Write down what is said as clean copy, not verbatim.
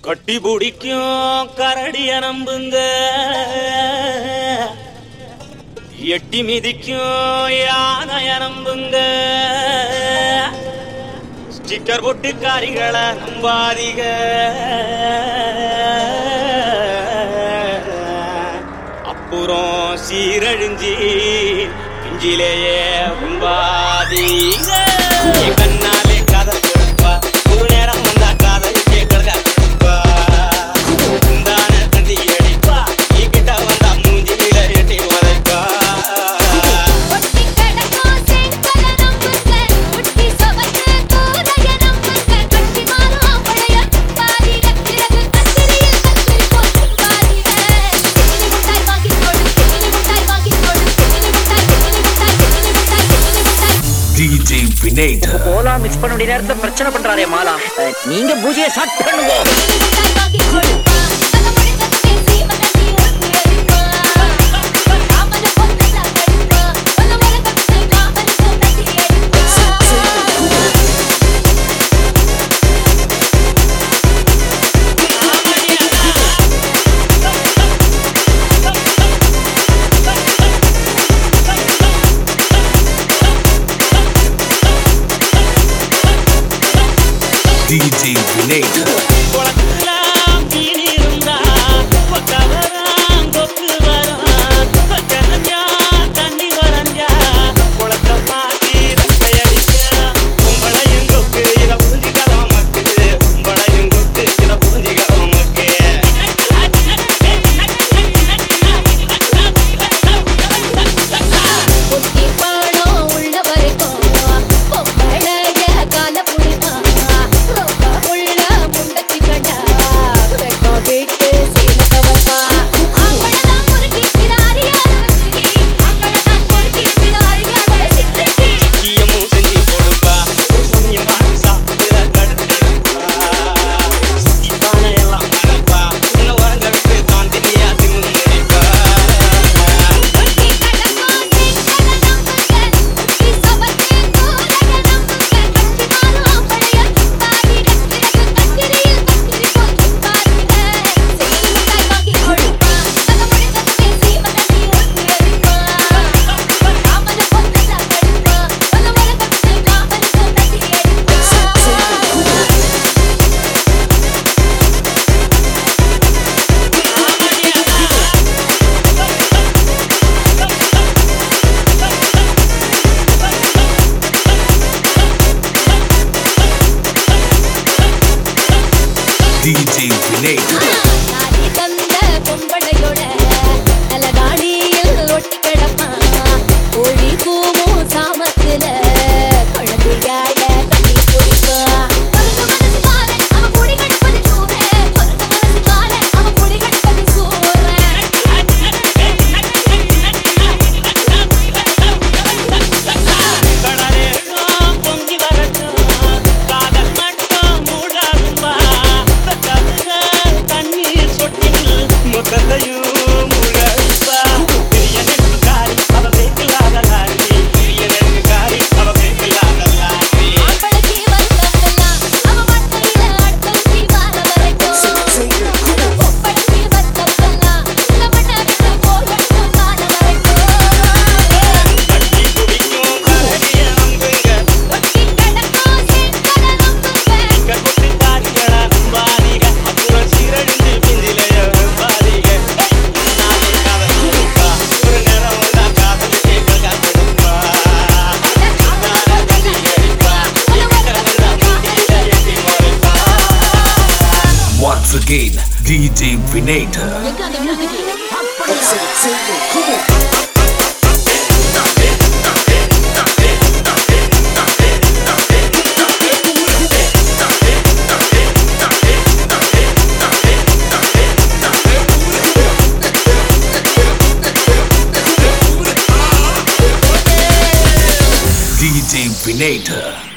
கட்டி பிடிக்கும் கரடிய நம்புங்க, எட்டி மிதிக்கும் யானைய நம்புங்க. ஸ்டிக்கர் போட்டு காரிகளை நம்பாதீங்க. அப்புறம் சீரழிஞ்சி பிஞ்சிலேயே உண்பாதீங்க. கண்ணாலே காதல் கொடுப்பா, ஒரு நேரம் வந்தா காதல் கேட்கறதா கொடுப்பா. உந்தான தந்தி அடிப்பா, கிட்ட வந்தா மூஞ்சில எட்டி உதைப்பா. DJ Vinator போலா மிக்ஸ் பண்ண வேண்டிய நேரத்துல பிரச்சனை பண்றாரே மாலா. நீங்க பூஜையை ஸ்டார்ட் பண்ணுங்க. DJ Vinator DJ Vinator again, DJ Vinator. DJ Vinator.